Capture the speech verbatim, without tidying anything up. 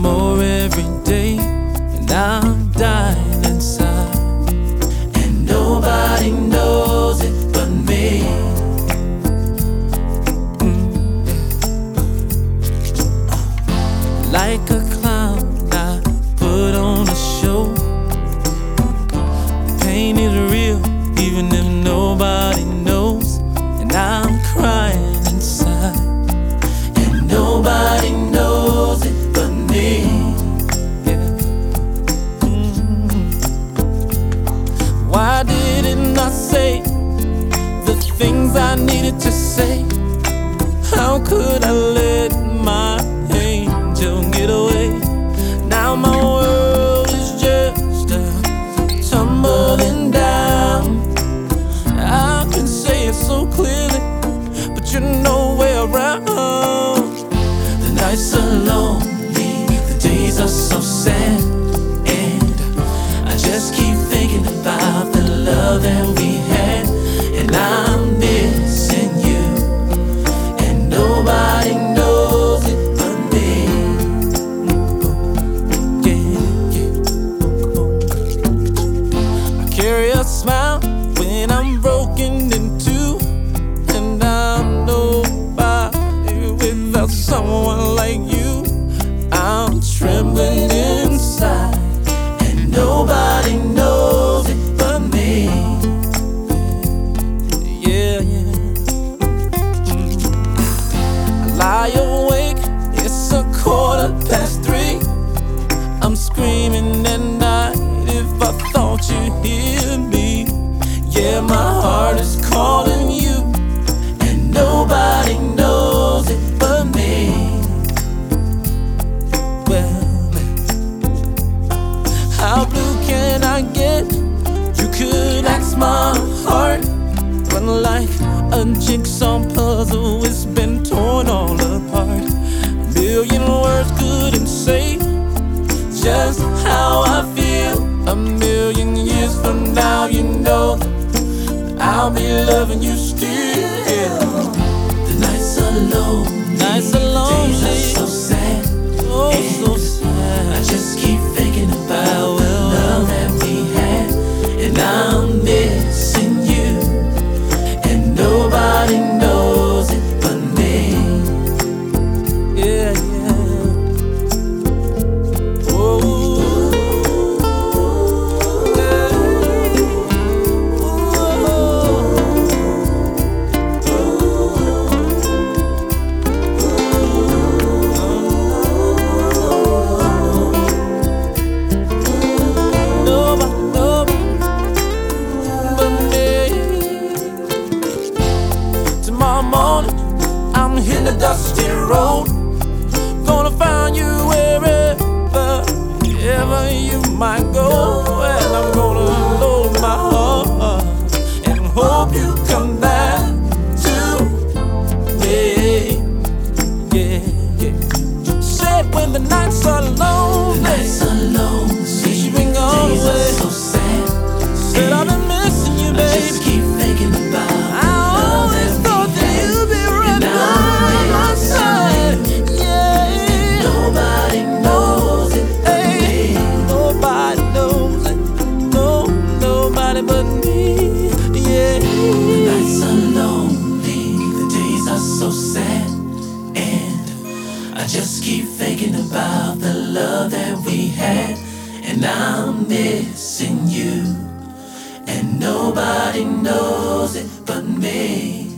more every day, and I'm dying inside. And nobody knows it but me. Mm. Like a clown, I put on a show. Pain is real, even if nobody knows. And I'm crying inside, and nobody knows it but me. Yeah. Mm. Why didn't I say the things I needed to say? How could I let my angel get away? Now my world is just a tumbling down. I can say it so clearly, but you're nowhere around. The nights are lonely, the days are so sad, and I just keep thinking about the love that we had. And I'm missing you, and nobody knows it but me. Yeah, yeah. I carry a smile when I'm broken in two, and I'm nobody without someone like you. I'm trembling inside, and nobody knows it but me. Yeah, yeah. Mm. I lie awake, it's a quarter past three. I'm screaming at night if I thought you'd hear me. Yeah, my heart is calling you, and nobody knows it but me. Well, how blue can I get? You could ask my heart, but like a jigsaw puzzle, it's been torn all apart. A million words couldn't say just how I feel. A million years from now, you know that I'll be loving you still. The nights are lonely, nights are lonely, the days are so sad, oh so sad. I just keep thinking about the love that we had, and I'm missing you, and nobody knows it but me. Yeah, yeah. Oh. Tomorrow morning, I'm hitting the dusty road. Gonna find you wherever, ever you might go. And I'm gonna load my heart and hope you come back to me. Yeah, yeah. Said when the nights are lonely, the nights are lonely, since you've been gone away, days are so sad. Said I've been missing you, baby. I just keep thinking about I always thought that you'd be right by my side. Yeah. Nobody knows it but me. Nobody knows it. No, nobody but me. Yeah. The nights are lonely, the days are so sad, and I just keep thinking about the love that we had, and I'm missing you, and nobody knows it but me.